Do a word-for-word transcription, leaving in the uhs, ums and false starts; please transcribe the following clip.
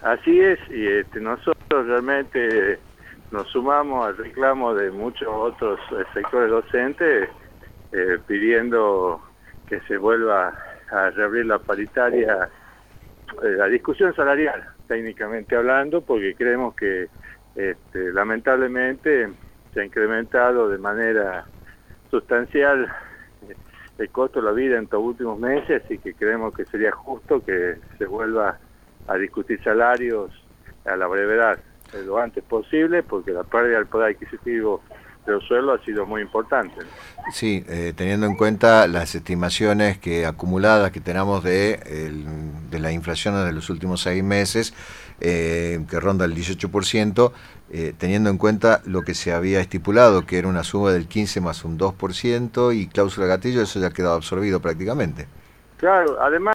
Así es, y este, nosotros realmente nos sumamos al reclamo de muchos otros eh, sectores docentes eh, pidiendo que se vuelva a reabrir la paritaria, eh, la discusión salarial, técnicamente hablando, porque creemos que este, lamentablemente se ha incrementado de manera sustancial el costo de la vida en estos últimos meses y que creemos que sería justo que se vuelva a discutir salarios a la brevedad, lo antes posible, porque la pérdida del poder adquisitivo de los sueldos ha sido muy importante. Sí, eh, teniendo en cuenta las estimaciones que acumuladas que tenemos de, el, de la inflación de los últimos seis meses, eh, que ronda el dieciocho por ciento, eh, teniendo en cuenta lo que se había estipulado, que era una suma del quince más un dos por ciento y cláusula gatillo, eso ya ha quedado absorbido prácticamente. Claro, además